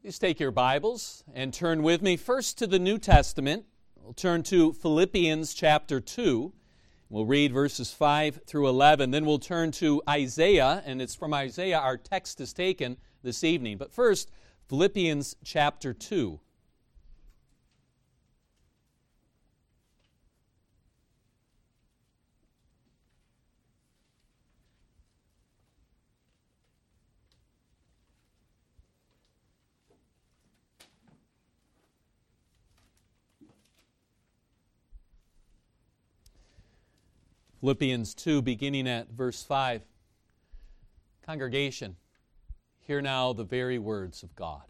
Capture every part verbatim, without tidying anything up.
Please take your Bibles and turn with me first to the New Testament. We'll turn to Philippians chapter two. We'll read verses five through eleven. Then we'll turn to Isaiah, and it's from Isaiah our text is taken this evening. But first, Philippians chapter two. Philippians two, beginning at verse five. Congregation, hear now the very words of God.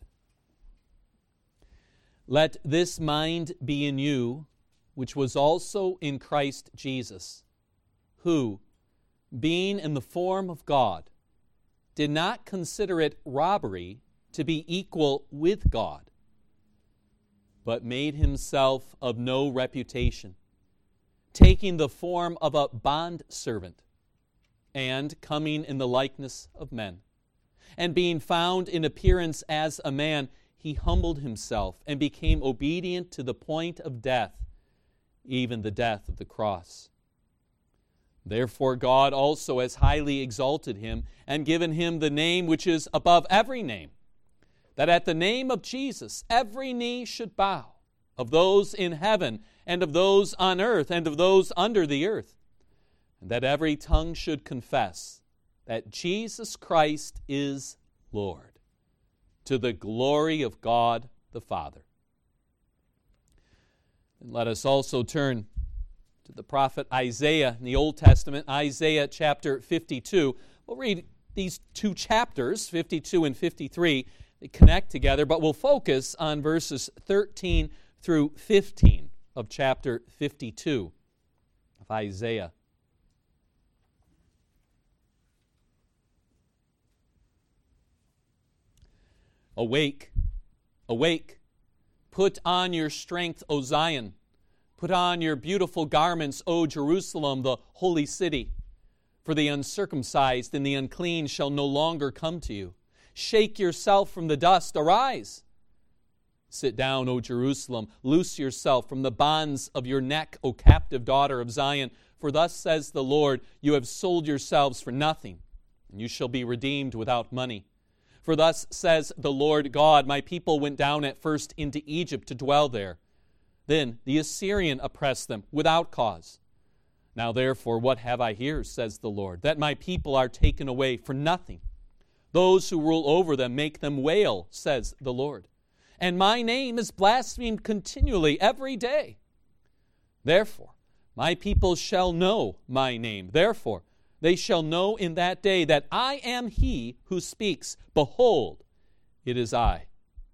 Let this mind be in you, which was also in Christ Jesus, who, being in the form of God, did not consider it robbery to be equal with God, but made himself of no reputation, taking the form of a bondservant, and coming in the likeness of men. And being found in appearance as a man, he humbled himself and became obedient to the point of death, even the death of the cross. Therefore God also has highly exalted him and given him the name which is above every name, that at the name of Jesus every knee should bow, of those in heaven and of those on earth, and of those under the earth, and that every tongue should confess that Jesus Christ is Lord, to the glory of God the Father. And let us also turn to the prophet Isaiah in the Old Testament, Isaiah chapter fifty-two. We'll read these two chapters, fifty-two and fifty-three. They connect together, but we'll focus on verses thirteen through fifteen. Of chapter fifty-two of Isaiah. Awake, awake, put on your strength, O Zion. Put on your beautiful garments, O Jerusalem, the holy city. For the uncircumcised and the unclean shall no longer come to you. Shake yourself from the dust, arise. Sit down, O Jerusalem, loose yourself from the bonds of your neck, O captive daughter of Zion. For thus says the Lord, you have sold yourselves for nothing, and you shall be redeemed without money. For thus says the Lord God, my people went down at first into Egypt to dwell there. Then the Assyrian oppressed them without cause. Now therefore, what have I here, says the Lord, that my people are taken away for nothing. Those who rule over them make them wail, says the Lord. And my name is blasphemed continually every day. Therefore, my people shall know my name. Therefore, they shall know in that day that I am he who speaks. Behold, it is I.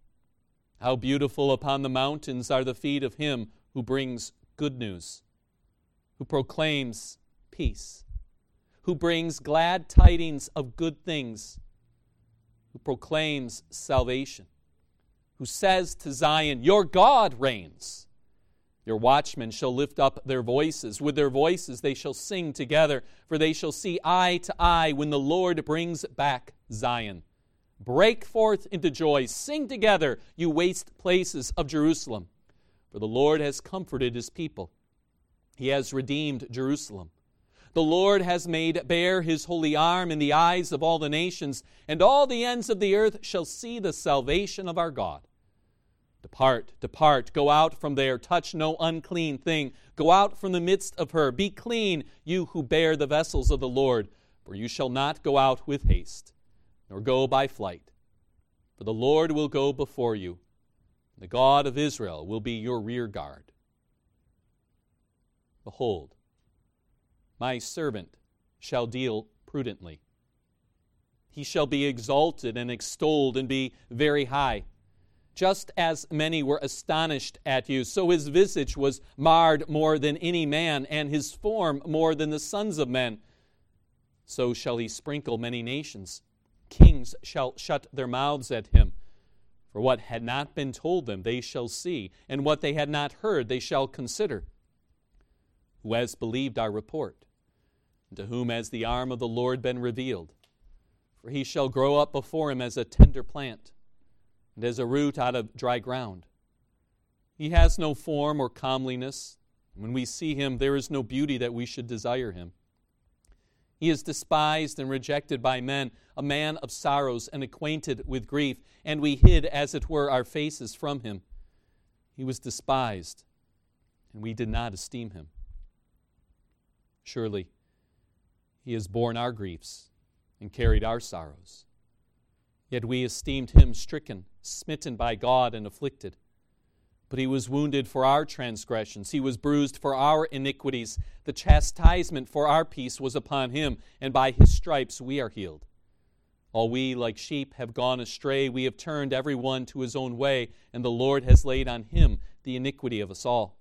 How beautiful upon the mountains are the feet of him who brings good news, who proclaims peace, who brings glad tidings of good things, who proclaims salvation, who says to Zion, your God reigns. Your watchmen shall lift up their voices. With their voices they shall sing together, for they shall see eye to eye when the Lord brings back Zion. Break forth into joy. Sing together, you waste places of Jerusalem. For the Lord has comforted his people. He has redeemed Jerusalem. The Lord has made bare his holy arm in the eyes of all the nations, and all the ends of the earth shall see the salvation of our God. Depart, depart, go out from there, touch no unclean thing. Go out from the midst of her. Be clean, you who bear the vessels of the Lord, for you shall not go out with haste, nor go by flight. For the Lord will go before you, and the God of Israel will be your rear guard. Behold, my servant shall deal prudently. He shall be exalted and extolled and be very high. Just as many were astonished at you, so his visage was marred more than any man, and his form more than the sons of men. So shall he sprinkle many nations. Kings shall shut their mouths at him. For what had not been told them they shall see, and what they had not heard they shall consider. Who has believed our report? And to whom has the arm of the Lord been revealed? For he shall grow up before him as a tender plant, and as a root out of dry ground. He has no form or comeliness. When we see him, there is no beauty that we should desire him. He is despised and rejected by men, a man of sorrows and acquainted with grief, and we hid, as it were, our faces from him. He was despised, and we did not esteem him. Surely, he has borne our griefs and carried our sorrows. Yet we esteemed him stricken, smitten by God, and afflicted. But he was wounded for our transgressions. He was bruised for our iniquities. The chastisement for our peace was upon him, and by his stripes we are healed. All we, like sheep, have gone astray. We have turned every one to his own way, and the Lord has laid on him the iniquity of us all.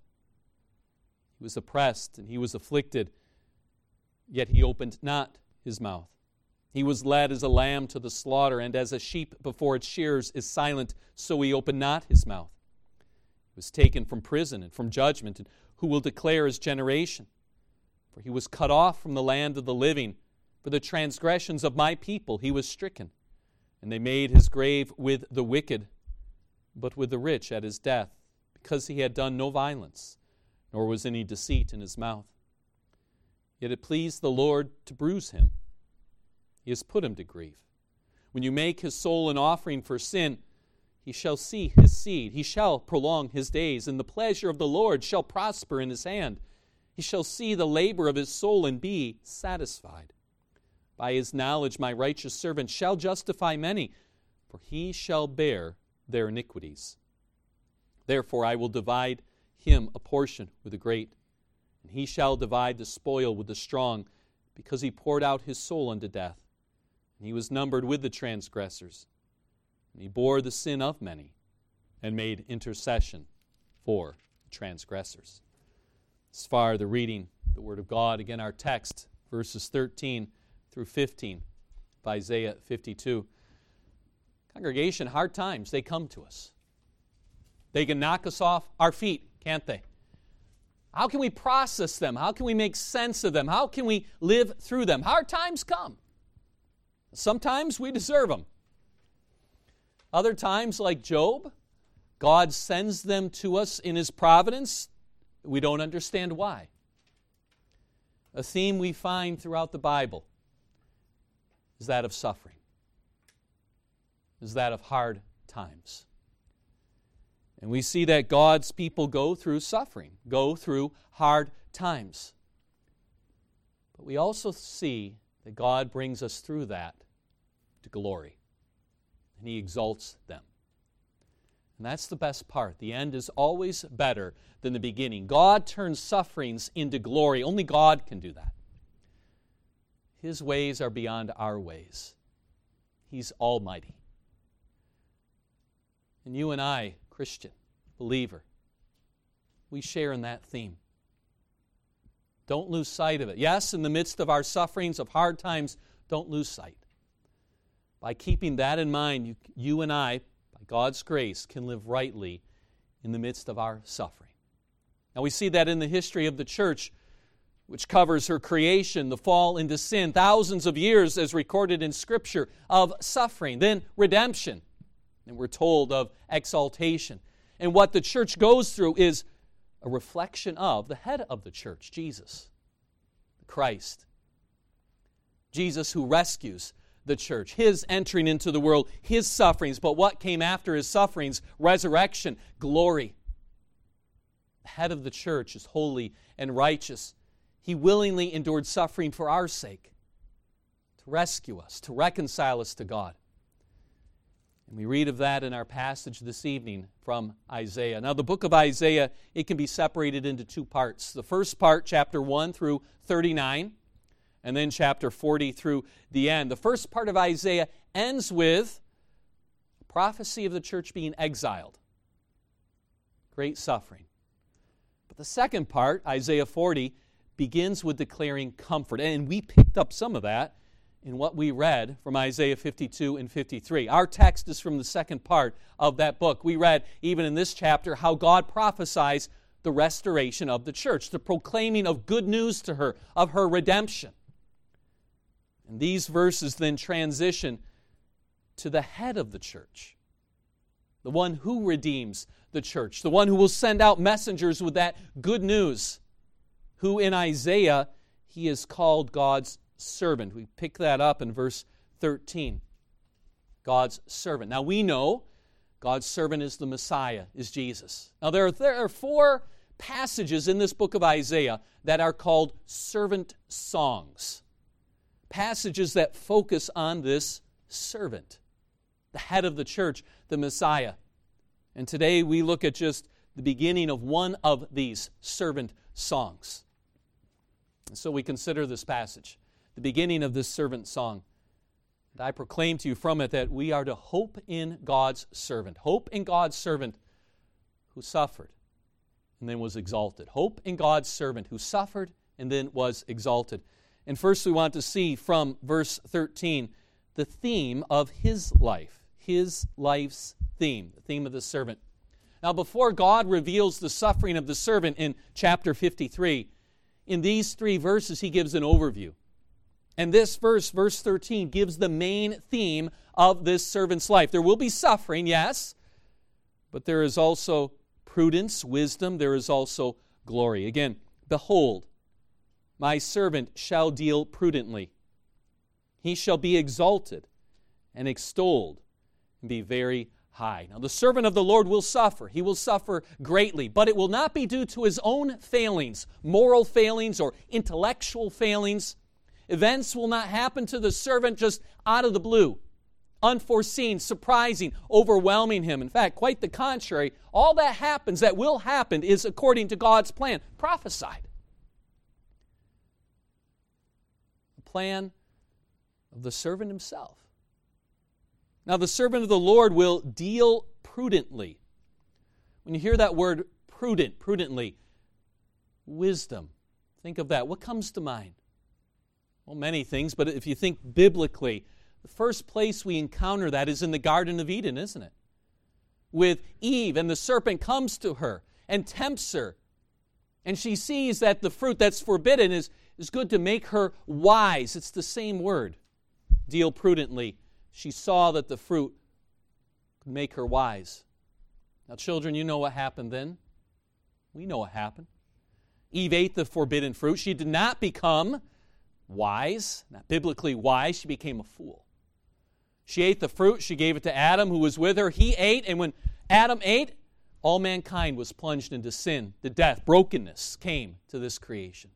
He was oppressed, and he was afflicted, yet he opened not his mouth. He was led as a lamb to the slaughter, and as a sheep before its shearers is silent, so he opened not his mouth. Was taken from prison and from judgment, and who will declare his generation? For he was cut off from the land of the living. For the transgressions of my people he was stricken, and they made his grave with the wicked, but with the rich at his death, because he had done no violence, nor was any deceit in his mouth. Yet it pleased the Lord to bruise him. He has put him to grief. When you make his soul an offering for sin, he shall see his seed. He shall prolong his days, and the pleasure of the Lord shall prosper in his hand. He shall see the labor of his soul and be satisfied. By his knowledge my righteous servant shall justify many, for he shall bear their iniquities. Therefore I will divide him a portion with the great, and he shall divide the spoil with the strong, because he poured out his soul unto death, and he was numbered with the transgressors. And he bore the sin of many and made intercession for the transgressors. As far the reading, the Word of God. Again, our text, verses thirteen through fifteen of Isaiah fifty-two. Congregation, hard times, they come to us. They can knock us off our feet, can't they? How can we process them? How can we make sense of them? How can we live through them? Hard times come. Sometimes we deserve them. Other times, like Job, God sends them to us in his providence. We don't understand why. A theme we find throughout the Bible is that of suffering, is that of hard times. And we see that God's people go through suffering, go through hard times. But we also see that God brings us through that to glory. And he exalts them. And that's the best part. The end is always better than the beginning. God turns sufferings into glory. Only God can do that. His ways are beyond our ways. He's almighty. And you and I, Christian, believer, we share in that theme. Don't lose sight of it. Yes, in the midst of our sufferings, of hard times, don't lose sight. By keeping that in mind, you, you and I, by God's grace, can live rightly in the midst of our suffering. Now we see that in the history of the church, which covers her creation, the fall into sin, thousands of years as recorded in Scripture of suffering, then redemption, and we're told of exaltation. And what the church goes through is a reflection of the head of the church, Jesus, Christ. Jesus who rescues the church, his entering into the world, his sufferings, but what came after his sufferings? Resurrection, glory. The head of the church is holy and righteous. He willingly endured suffering for our sake, to rescue us, to reconcile us to God. And we read of that in our passage this evening from Isaiah. Now, the book of Isaiah, it can be separated into two parts. The first part, chapter one through thirty-nine, and then chapter forty through the end. The first part of Isaiah ends with a prophecy of the church being exiled. Great suffering. But the second part, Isaiah forty, begins with declaring comfort. And we picked up some of that in what we read from Isaiah fifty-two and fifty-three. Our text is from the second part of that book. We read, even in this chapter, how God prophesies the restoration of the church, the proclaiming of good news to her, of her redemption. And these verses then transition to the head of the church, the one who redeems the church, the one who will send out messengers with that good news, who in Isaiah, he is called God's servant. We pick that up in verse thirteen. God's servant. Now we know God's servant is the Messiah, is Jesus. Now there are, there are four passages in this book of Isaiah that are called servant songs. Passages that focus on this servant, the head of the church, the Messiah. And today we look at just the beginning of one of these servant songs. And so we consider this passage, the beginning of this servant song. And I proclaim to you from it that we are to hope in God's servant. Hope in God's servant who suffered and then was exalted. Hope in God's servant who suffered and then was exalted. And first we want to see from verse thirteen the theme of his life. His life's theme, the theme of the servant. Now before God reveals the suffering of the servant in chapter fifty-three, in these three verses he gives an overview. And this verse, verse thirteen, gives the main theme of this servant's life. There will be suffering, yes, but there is also prudence, wisdom, there is also glory. Again, behold, my servant shall deal prudently. He shall be exalted and extolled and be very high. Now the servant of the Lord will suffer. He will suffer greatly, but it will not be due to his own failings, moral failings or intellectual failings. Events will not happen to the servant just out of the blue, unforeseen, surprising, overwhelming him. In fact, quite the contrary. All that happens, that will happen, is according to God's plan, prophesied. The plan of the servant himself. Now, the servant of the Lord will deal prudently. When you hear that word prudent, prudently, wisdom, think of that. What comes to mind? Well, many things, but if you think biblically, the first place we encounter that is in the Garden of Eden, isn't it? With Eve, and the serpent comes to her and tempts her. And she sees that the fruit that's forbidden is, is good to make her wise. It's the same word, deal prudently. She saw that the fruit could make her wise. Now, children, you know what happened then. We know what happened. Eve ate the forbidden fruit. She did not become wise, not biblically wise. She became a fool. She ate the fruit. She gave it to Adam, who was with her. He ate, and when Adam ate, all mankind was plunged into sin, to death. Brokenness came to this creation.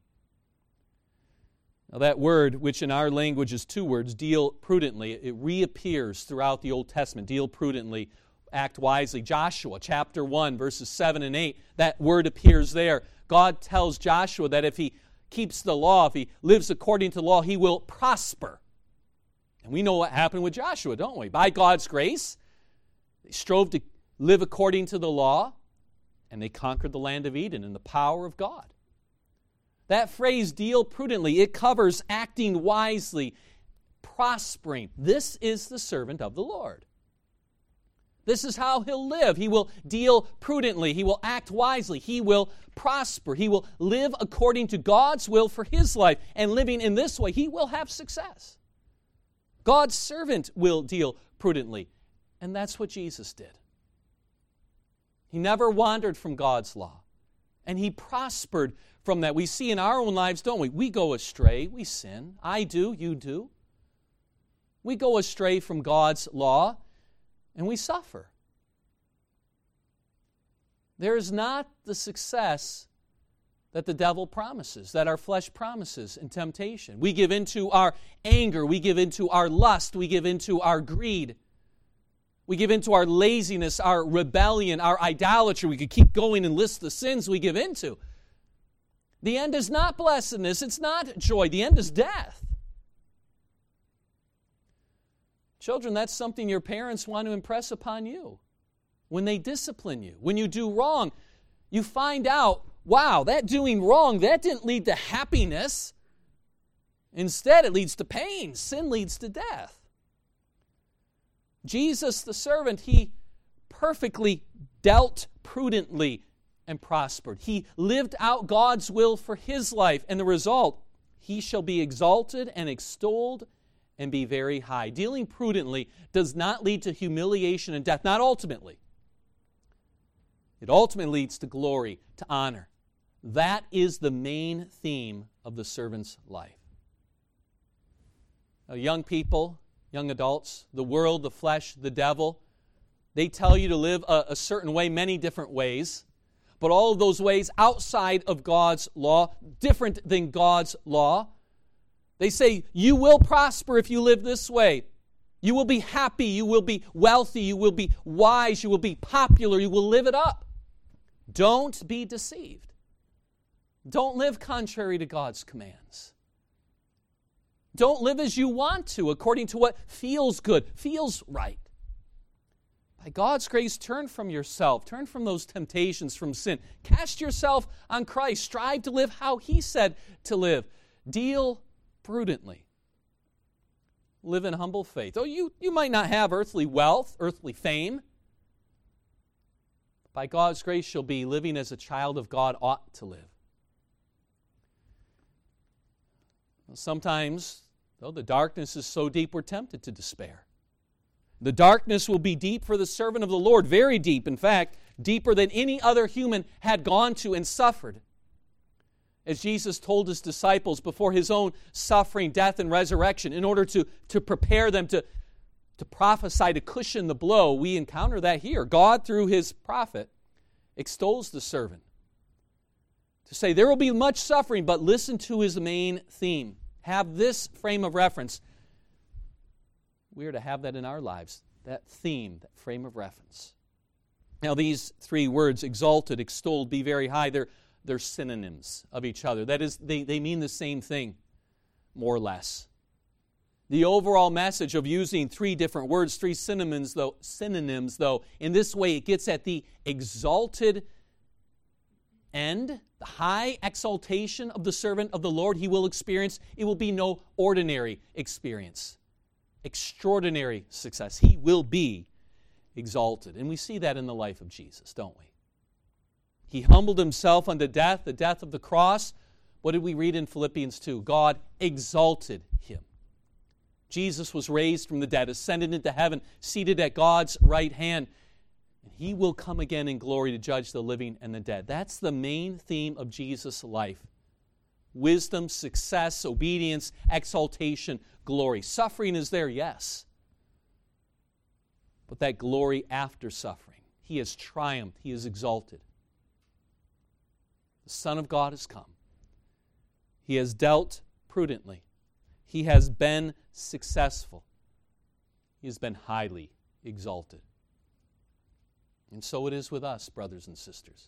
Now that word, which in our language is two words, deal prudently, it reappears throughout the Old Testament. Deal prudently, act wisely. Joshua chapter one, verses seven and eight, that word appears there. God tells Joshua that if he keeps the law, if he lives according to the law, he will prosper. And we know what happened with Joshua, don't we? By God's grace, they strove to live according to the law, and they conquered the land of Eden in the power of God. That phrase, deal prudently, it covers acting wisely, prospering. This is the servant of the Lord. This is how he'll live. He will deal prudently. He will act wisely. He will prosper. He will live according to God's will for his life. And living in this way, he will have success. God's servant will deal prudently. And that's what Jesus did. He never wandered from God's law. And he prospered from that. We see in our own lives, don't we? We go astray. We sin. I do. You do. We go astray from God's law, and we suffer. There is not the success that the devil promises, that our flesh promises in temptation. We give into our anger. We give into our lust. We give into our greed. We give into our laziness, our rebellion, our idolatry. We could keep going and list the sins we give into. The end is not blessedness. It's not joy. The end is death. Children, that's something your parents want to impress upon you. When they discipline you, when you do wrong, you find out, wow, that doing wrong, that didn't lead to happiness. Instead, it leads to pain. Sin leads to death. Jesus, the servant, he perfectly dealt prudently and prospered. He lived out God's will for his life, and the result, he shall be exalted and extolled and be very high. Dealing prudently does not lead to humiliation and death, not ultimately. It ultimately leads to glory, to honor. That is the main theme of the servant's life. Now, young people, young adults, the world, the flesh, the devil, they tell you to live a, a certain way, many different ways, but all of those ways outside of God's law, different than God's law. They say, you will prosper if you live this way. You will be happy, you will be wealthy, you will be wise, you will be popular, you will live it up. Don't be deceived. Don't live contrary to God's commands. Don't live as you want to, according to what feels good, feels right. By God's grace, turn from yourself. Turn from those temptations, from sin. Cast yourself on Christ. Strive to live how He said to live. Deal prudently. Live in humble faith. Oh, you, you might not have earthly wealth, earthly fame. By God's grace, you'll be living as a child of God ought to live. Sometimes, though, the darkness is so deep we're tempted to despair. The darkness will be deep for the servant of the Lord, very deep, in fact, deeper than any other human had gone to and suffered. As Jesus told His disciples before His own suffering, death, and resurrection, in order to, to prepare them to, to prophesy, to cushion the blow, we encounter that here. God, through His prophet, extols the servant. To say there will be much suffering, but listen to His main theme. Have this frame of reference. We are to have that in our lives, that theme, that frame of reference. Now, these three words, exalted, extolled, be very high, they're, they're synonyms of each other. That is, they, they mean the same thing, more or less. The overall message of using three different words, three synonyms, though, synonyms, though, in this way it gets at the exalted end, the high exaltation of the servant of the Lord he will experience. It will be no ordinary experience. Extraordinary success. He will be exalted. And we see that in the life of Jesus, don't we? He humbled Himself unto death, the death of the cross. What did we read in Philippians two? God exalted Him. Jesus was raised from the dead, ascended into heaven, seated at God's right hand. And He will come again in glory to judge the living and the dead. That's the main theme of Jesus' life. Wisdom, success, obedience, exaltation, glory. Suffering is there, yes. But that glory after suffering. He has triumphed. He is exalted. The Son of God has come. He has dealt prudently. He has been successful. He has been highly exalted. And so it is with us, brothers and sisters.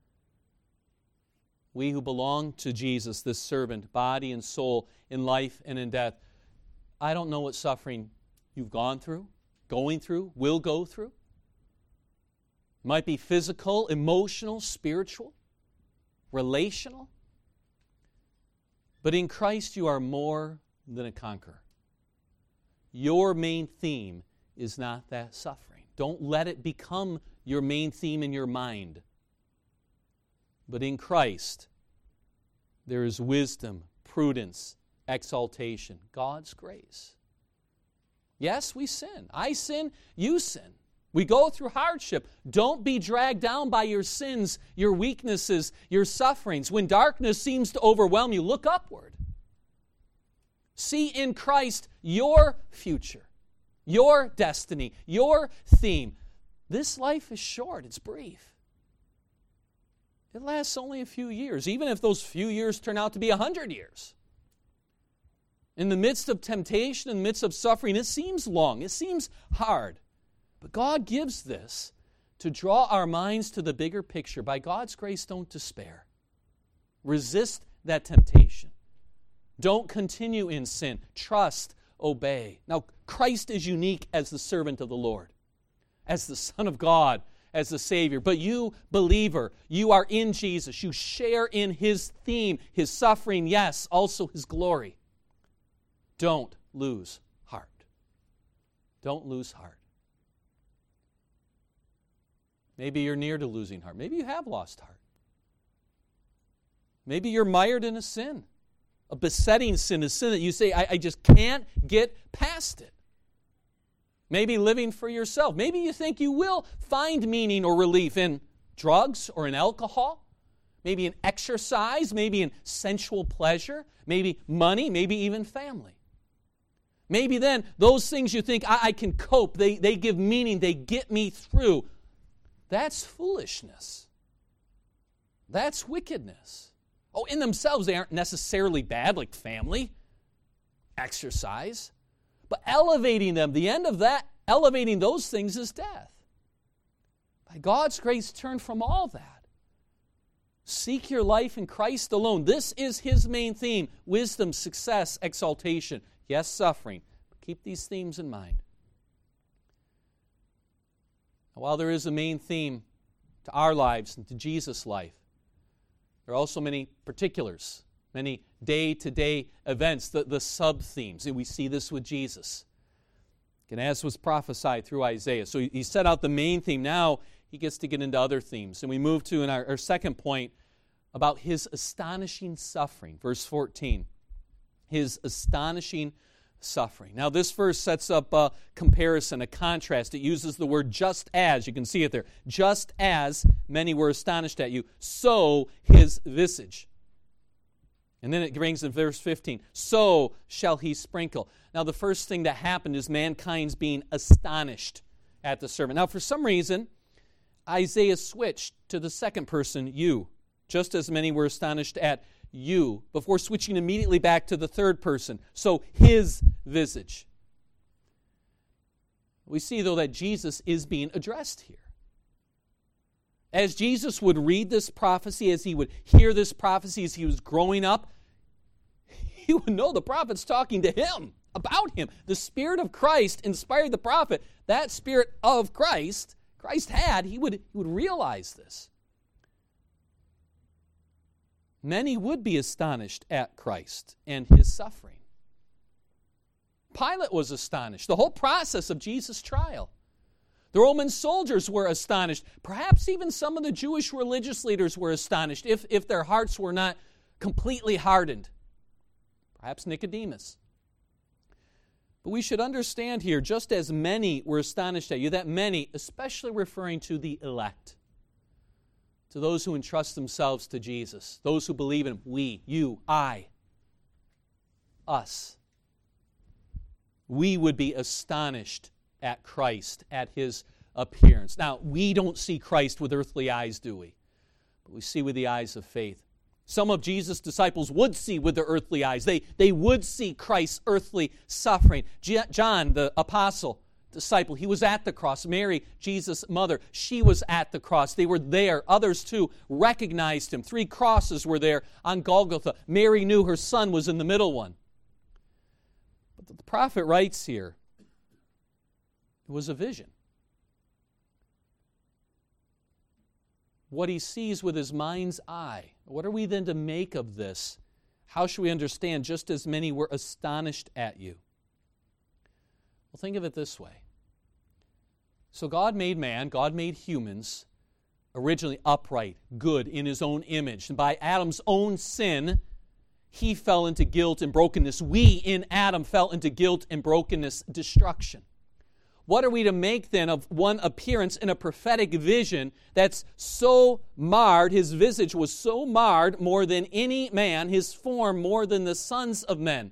We who belong to Jesus, this servant, body and soul, in life and in death, I don't know what suffering you've gone through, going through, will go through. It might be physical, emotional, spiritual, relational. But in Christ you are more than a conqueror. Your main theme is not that suffering. Don't let it become your main theme in your mind. But in Christ, there is wisdom, prudence, exaltation, God's grace. Yes, we sin. I sin, you sin. We go through hardship. Don't be dragged down by your sins, your weaknesses, your sufferings. When darkness seems to overwhelm you, look upward. See in Christ your future, your destiny, your theme. This life is short. It's brief. It lasts only a few years, even if those few years turn out to be a hundred years. In the midst of temptation, in the midst of suffering, it seems long, it seems hard. But God gives this to draw our minds to the bigger picture. By God's grace, don't despair. Resist that temptation. Don't continue in sin. Trust, obey. Now, Christ is unique as the servant of the Lord, as the Son of God, as the Savior. But you, believer, you are in Jesus. You share in His theme, His suffering, yes, also His glory. Don't lose heart. Don't lose heart. Maybe you're near to losing heart. Maybe you have lost heart. Maybe you're mired in a sin, a besetting sin, a sin that you say, I, I just can't get past it. Maybe living for yourself. Maybe you think you will find meaning or relief in drugs or in alcohol, maybe in exercise, maybe in sensual pleasure, maybe money, maybe even family. Maybe then those things you think, I, I can cope, they, they give meaning, they get me through. That's foolishness. That's wickedness. Oh, in themselves they aren't necessarily bad, like family, exercise. But elevating them, the end of that, elevating those things is death. By God's grace, turn from all that. Seek your life in Christ alone. This is His main theme: wisdom, success, exaltation. Yes, suffering. But keep these themes in mind. Now, while there is a main theme to our lives and to Jesus' life, there are also many particulars, many day-to-day events, the, the sub-themes. And we see this with Jesus. And as was prophesied through Isaiah. So he, he set out the main theme. Now he gets to get into other themes. And we move to in our, our second point about His astonishing suffering. Verse fourteen. His astonishing suffering. Now this verse sets up a comparison, a contrast. It uses the word just as. You can see it there. Just as many were astonished at you, so His visage. And then it brings in verse fifteen. So shall He sprinkle. Now the first thing that happened is mankind's being astonished at the servant. Now for some reason, Isaiah switched to the second person, you. Just as many were astonished at you, before switching immediately back to the third person. So His visage. We see, though, that Jesus is being addressed here. As Jesus would read this prophecy, as he would hear this prophecy as he was growing up, he would know the prophet's talking to him, about him. The Spirit of Christ inspired the prophet. That Spirit of Christ, Christ had, he would, he would realize this. Many would be astonished at Christ and His suffering. Pilate was astonished. The whole process of Jesus' trial. The Roman soldiers were astonished. Perhaps even some of the Jewish religious leaders were astonished if, if their hearts were not completely hardened. Perhaps Nicodemus. But we should understand here, just as many were astonished at you, that many, especially referring to the elect, to those who entrust themselves to Jesus, those who believe in Him, we, you, I, us, we would be astonished at Christ, at His appearance. Now, we don't see Christ with earthly eyes, do we? But we see with the eyes of faith. Some of Jesus' disciples would see with their earthly eyes. They, they would see Christ's earthly suffering. John, the apostle, disciple, he was at the cross. Mary, Jesus' mother, she was at the cross. They were there. Others, too, recognized Him. Three crosses were there on Golgotha. Mary knew her son was in the middle one. But the prophet writes here, it was a vision. What he sees with his mind's eye. What are we then to make of this? How should we understand? Just as many were astonished at you. Well, think of it this way. So God made man, God made humans, originally upright, good, in His own image. And by Adam's own sin, he fell into guilt and brokenness. We in Adam fell into guilt and brokenness, destruction. What are we to make then of one appearance in a prophetic vision that's so marred, his visage was so marred more than any man, his form more than the sons of men?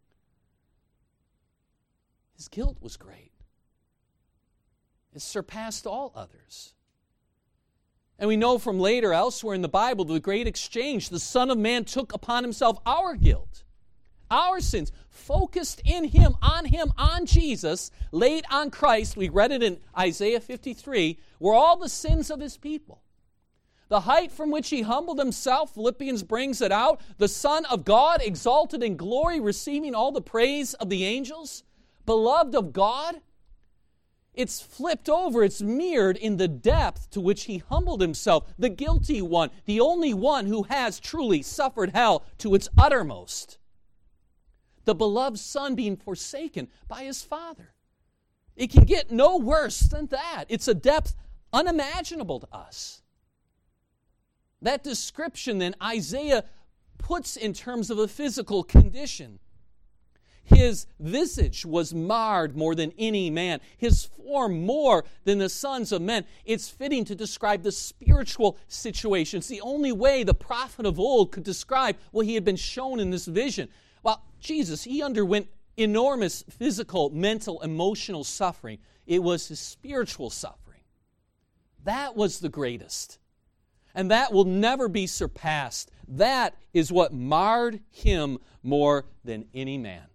His guilt was great. It surpassed all others. And we know from later, elsewhere in the Bible, the great exchange. The Son of Man took upon Himself our guilt, our sins, focused in Him, on Him, on Jesus, laid on Christ. We read it in Isaiah fifty-three, were all the sins of His people. The height from which He humbled Himself, Philippians brings it out, the Son of God, exalted in glory, receiving all the praise of the angels, beloved of God. It's flipped over, it's mirrored in the depth to which He humbled Himself, the guilty one, the only one who has truly suffered hell to its uttermost. The beloved Son being forsaken by His Father. It can get no worse than that. It's a depth unimaginable to us. That description then Isaiah puts in terms of a physical condition. His visage was marred more than any man, his form more than the sons of men. It's fitting to describe the spiritual situation. It's the only way the prophet of old could describe what he had been shown in this vision. Well, Jesus, he underwent enormous physical, mental, emotional suffering. It was his spiritual suffering. That was the greatest. And that will never be surpassed. That is what marred him more than any man.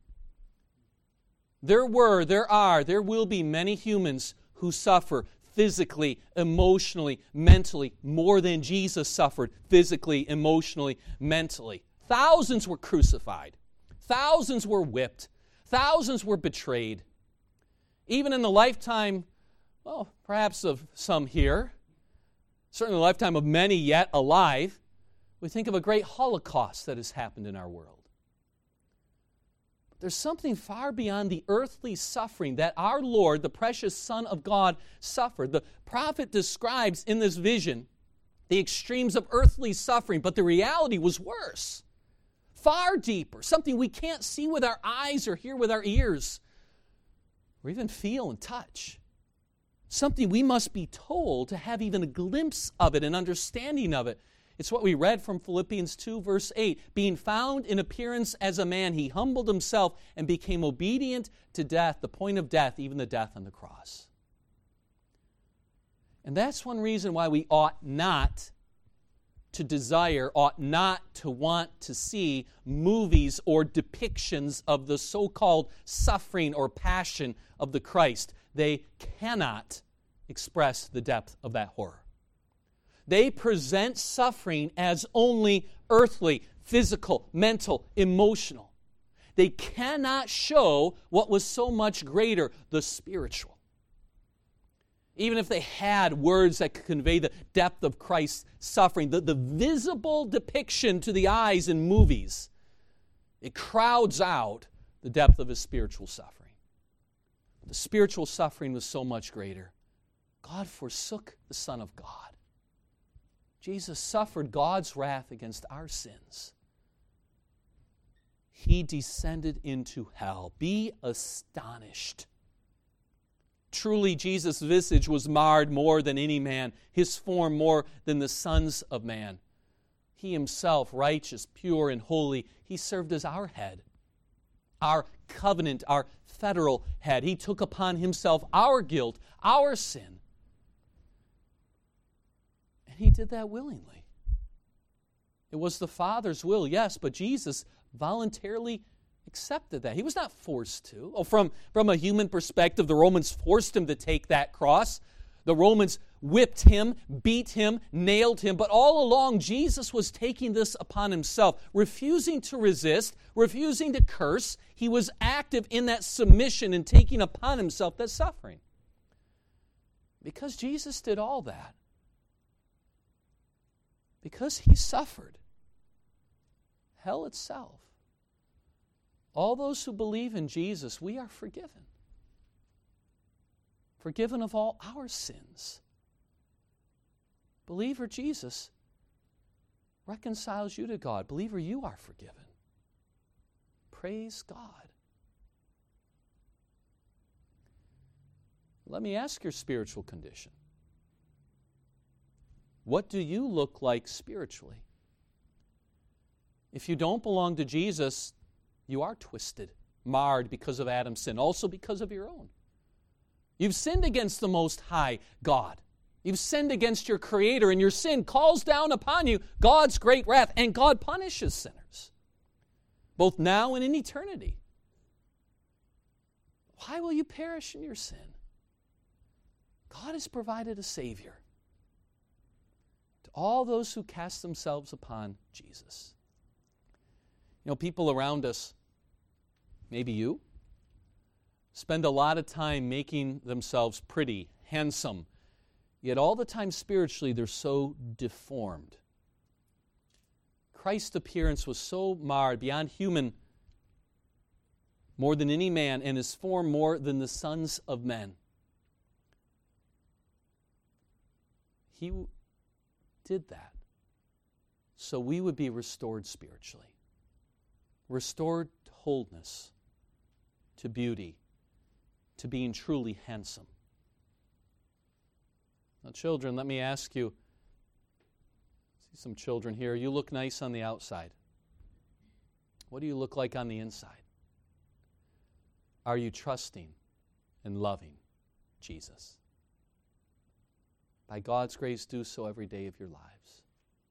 There were, there are, there will be many humans who suffer physically, emotionally, mentally, more than Jesus suffered physically, emotionally, mentally. Thousands were crucified. Thousands were whipped. Thousands were betrayed. Even in the lifetime, well, perhaps of some here, certainly the lifetime of many yet alive, we think of a great Holocaust that has happened in our world. But there's something far beyond the earthly suffering that our Lord, the precious Son of God, suffered. The prophet describes in this vision the extremes of earthly suffering, but the reality was worse, far deeper, something we can't see with our eyes or hear with our ears, or even feel and touch. Something we must be told to have even a glimpse of it, an understanding of it. It's what we read from Philippians two, verse eight. Being found in appearance as a man, he humbled himself and became obedient to death, the point of death, even the death on the cross. And that's one reason why we ought not to desire, ought not to want to see movies or depictions of the so-called suffering or passion of the Christ. They cannot express the depth of that horror. They present suffering as only earthly, physical, mental, emotional. They cannot show what was so much greater, the spiritual. Even if they had words that could convey the depth of Christ's suffering, the, the visible depiction to the eyes in movies, it crowds out the depth of his spiritual suffering. The spiritual suffering was so much greater. God forsook the Son of God. Jesus suffered God's wrath against our sins. He descended into hell. Be astonished. Truly, Jesus' visage was marred more than any man, his form more than the sons of man. He himself, righteous, pure, and holy, he served as our head, our covenant, our federal head. He took upon himself our guilt, our sin. And he did that willingly. It was the Father's will, yes, but Jesus voluntarily accepted that. He was not forced to. Oh, from, from a human perspective, the Romans forced him to take that cross. The Romans whipped him, beat him, nailed him. But all along, Jesus was taking this upon himself, refusing to resist, refusing to curse. He was active in that submission and taking upon himself that suffering. Because Jesus did all that, because he suffered, hell itself, all those who believe in Jesus, we are forgiven. Forgiven of all our sins. Believer, Jesus reconciles you to God. Believer, you are forgiven. Praise God. Let me ask your spiritual condition. What do you look like spiritually? If you don't belong to Jesus, you are twisted, marred because of Adam's sin, also because of your own. You've sinned against the Most High God. You've sinned against your Creator, and your sin calls down upon you God's great wrath, and God punishes sinners, both now and in eternity. Why will you perish in your sin? God has provided a Savior to all those who cast themselves upon Jesus. You know, people around us, maybe you, spend a lot of time making themselves pretty, handsome, yet all the time spiritually they're so deformed. Christ's appearance was so marred beyond human, more than any man, and his form more than the sons of men. He did that so we would be restored spiritually, restored to wholeness, to beauty, to being truly handsome. Now, children, let me ask you, see some children here, you look nice on the outside. What do you look like on the inside? Are you trusting and loving Jesus? By God's grace, do so every day of your lives.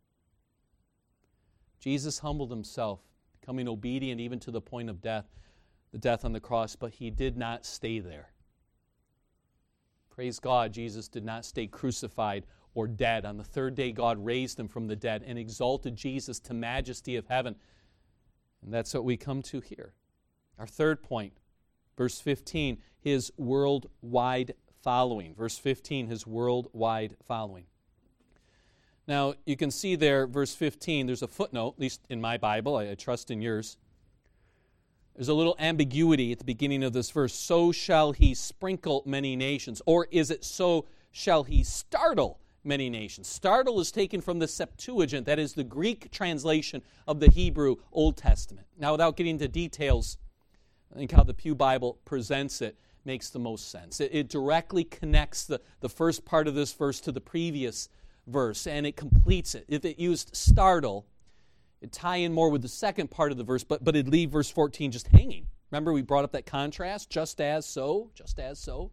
Jesus humbled himself, becoming obedient even to the point of death, the death on the cross, but he did not stay there. Praise God, Jesus did not stay crucified or dead. On the third day, God raised him from the dead and exalted Jesus to majesty of heaven. And that's what we come to here. Our third point, verse fifteen, his worldwide following. Verse fifteen, his worldwide following. Now, you can see there, verse fifteen, there's a footnote, at least in my Bible, I, I trust in yours. There's a little ambiguity at the beginning of this verse. So shall he sprinkle many nations. Or is it so shall he startle many nations? Startle is taken from the Septuagint, that is the Greek translation of the Hebrew Old Testament. Now, without getting into details, I think how the Pew Bible presents it makes the most sense. It, it directly connects the, the first part of this verse to the previous verse, and it completes it. If it used startle, it'd tie in more with the second part of the verse, but, but it'd leave verse fourteen just hanging. Remember we brought up that contrast? Just as so, just as so.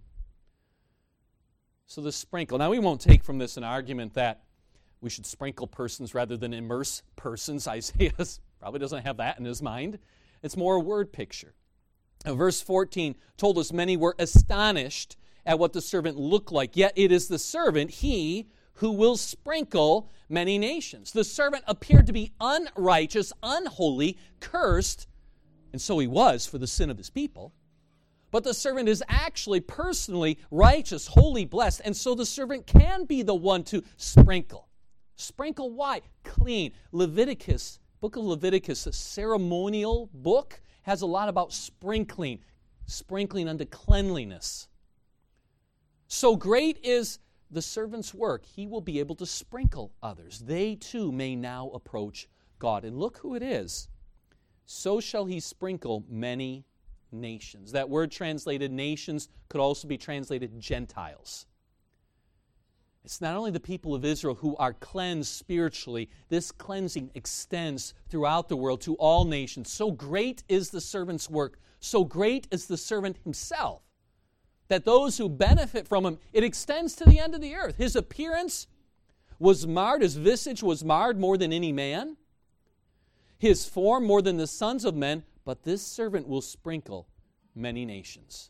So the sprinkle. Now we won't take from this an argument that we should sprinkle persons rather than immerse persons. Isaiah probably doesn't have that in his mind. It's more a word picture. Now, verse fourteen told us many were astonished at what the servant looked like. Yet it is the servant, he who will sprinkle many nations. The servant appeared to be unrighteous, unholy, cursed, and so he was for the sin of his people. But the servant is actually personally righteous, holy, blessed, and so the servant can be the one to sprinkle. Sprinkle why? Clean. Leviticus, book of Leviticus, a ceremonial book, has a lot about sprinkling, sprinkling unto cleanliness. So great is the servant's work, he will be able to sprinkle others. They too may now approach God. And look who it is. So shall he sprinkle many nations. That word translated nations could also be translated Gentiles. It's not only the people of Israel who are cleansed spiritually, this cleansing extends throughout the world to all nations. So great is the servant's work, so great is the servant himself, that those who benefit from him, it extends to the end of the earth. His appearance was marred, his visage was marred more than any man, his form more than the sons of men, but this servant will sprinkle many nations.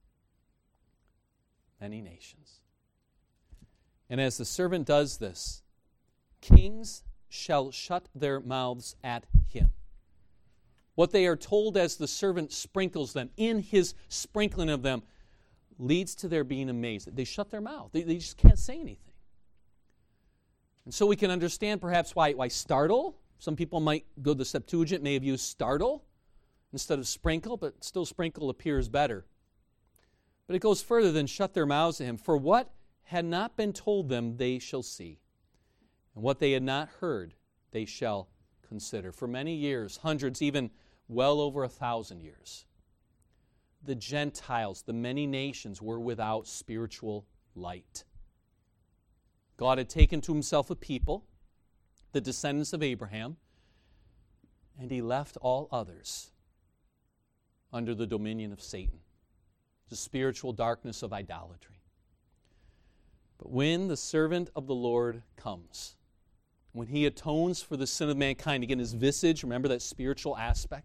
Many nations. And as the servant does this, kings shall shut their mouths at him. What they are told as the servant sprinkles them, in his sprinkling of them, leads to their being amazed. They shut their mouth. They, they just can't say anything. And so we can understand perhaps why, why startle. Some people might go to the Septuagint, may have used startle instead of sprinkle, but still sprinkle appears better. But it goes further than shut their mouths at him. For what had not been told them, they shall see. And what they had not heard, they shall consider. For many years, hundreds, even well over a thousand years, the Gentiles, the many nations, were without spiritual light. God had taken to himself a people, the descendants of Abraham, and he left all others under the dominion of Satan, the spiritual darkness of idolatry. But when the servant of the Lord comes, when he atones for the sin of mankind, again, his visage, remember that spiritual aspect?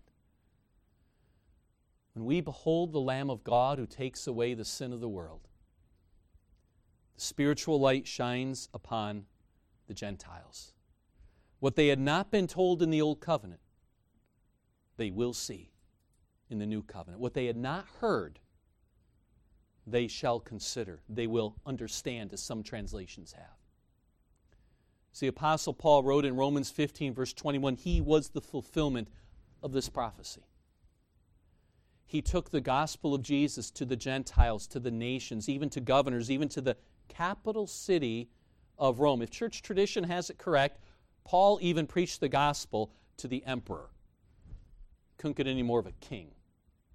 When we behold the Lamb of God who takes away the sin of the world, the spiritual light shines upon the Gentiles. What they had not been told in the Old Covenant, they will see in the New Covenant. What they had not heard, they shall consider. They will understand, as some translations have. So the Apostle Paul wrote in Romans fifteen, verse twenty-one, he was the fulfillment of this prophecy. He took the gospel of Jesus to the Gentiles, to the nations, even to governors, even to the capital city of Rome. If church tradition has it correct, Paul even preached the gospel to the emperor. Couldn't get any more of a king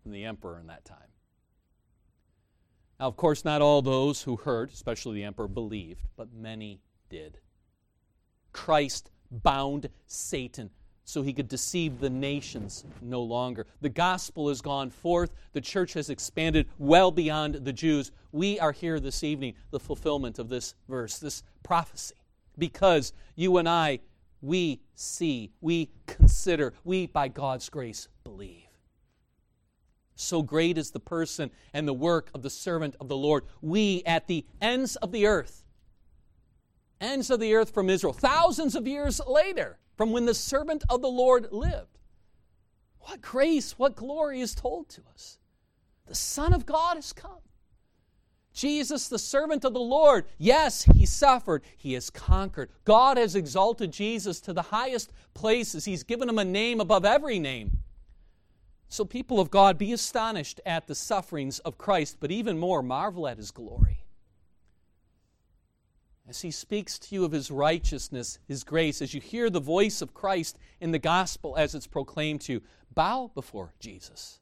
than the emperor in that time. Now, of course, not all those who heard, especially the emperor, believed, but many did. Christ bound Satan so he could deceive the nations no longer. The gospel has gone forth. The church has expanded well beyond the Jews. We are here this evening, the fulfillment of this verse, this prophecy, because you and I, we see, we consider, we, by God's grace, believe. So great is the person and the work of the servant of the Lord. We, at the ends of the earth, ends of the earth from Israel, thousands of years later, from when the servant of the Lord lived. What grace, what glory is told to us. The Son of God has come. Jesus, the servant of the Lord, yes, he suffered. He has conquered. God has exalted Jesus to the highest places. He's given him a name above every name. So people of God, be astonished at the sufferings of Christ, but even more, marvel at his glory. As he speaks to you of his righteousness, his grace, as you hear the voice of Christ in the gospel as it's proclaimed to you, bow before Jesus.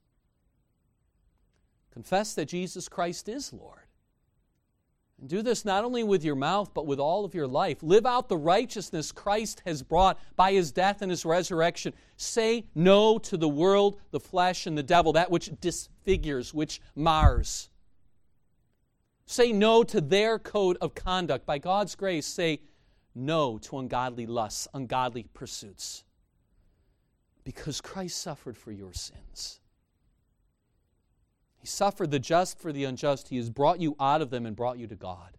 Confess that Jesus Christ is Lord. And do this not only with your mouth, but with all of your life. Live out the righteousness Christ has brought by his death and his resurrection. Say no to the world, the flesh, and the devil, that which disfigures, which mars. Say no to their code of conduct. By God's grace, say no to ungodly lusts, ungodly pursuits. Because Christ suffered for your sins. He suffered the just for the unjust. He has brought you out of them and brought you to God.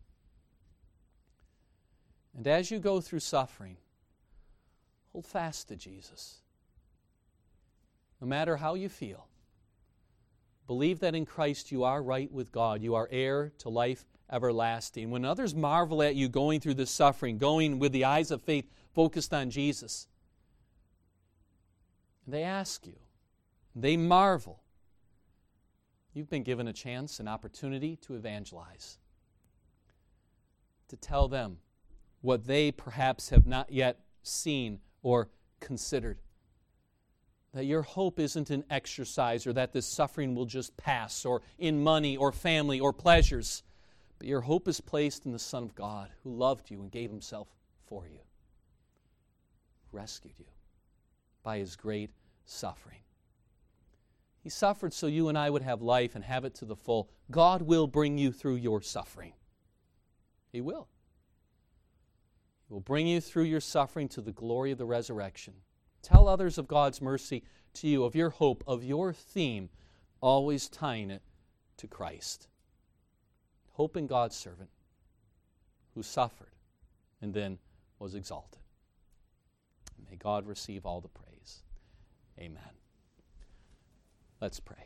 And as you go through suffering, hold fast to Jesus. No matter how you feel, believe that in Christ you are right with God. You are heir to life everlasting. When others marvel at you going through this suffering, going with the eyes of faith focused on Jesus, and they ask you, they marvel, you've been given a chance, an opportunity to evangelize, to tell them what they perhaps have not yet seen or considered. That your hope isn't in exercise or that this suffering will just pass or in money or family or pleasures, but your hope is placed in the Son of God who loved you and gave himself for you, rescued you by his great suffering. He suffered so you and I would have life and have it to the full. God will bring you through your suffering. He will. He will bring you through your suffering to the glory of the resurrection. Tell others of God's mercy to you, of your hope, of your theme, always tying it to Christ. Hope in God's servant who suffered and then was exalted. May God receive all the praise. Amen. Let's pray.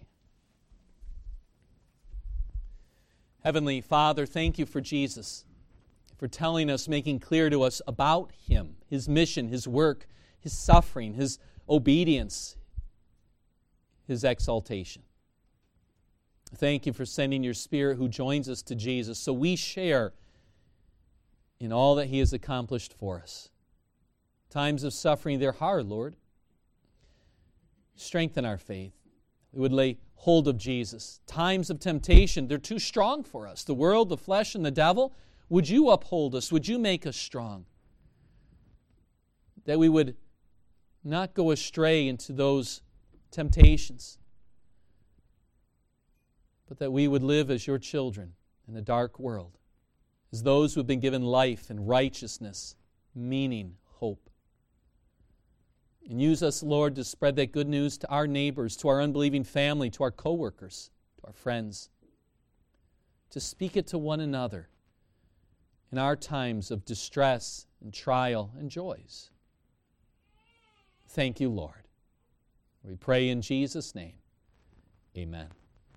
Heavenly Father, thank you for Jesus, for telling us, making clear to us about him, his mission, his work, his suffering, his obedience, his exaltation. Thank you for sending your Spirit who joins us to Jesus so we share in all that he has accomplished for us. Times of suffering, they're hard, Lord. Strengthen our faith. We would lay hold of Jesus. Times of temptation, they're too strong for us. The world, the flesh, and the devil, would you uphold us? Would you make us strong? That we would not go astray into those temptations, but that we would live as your children in a dark world, as those who have been given life and righteousness, meaning, hope. And use us, Lord, to spread that good news to our neighbors, to our unbelieving family, to our co-workers, to our friends, to speak it to one another in our times of distress and trial and joys. Thank you, Lord. We pray in Jesus' name. Amen.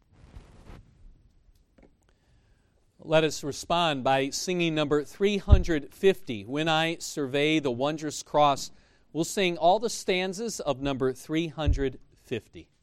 Let us respond by singing number three hundred fifty, When I Survey the Wondrous Cross. We'll sing all the stanzas of number three hundred fifty.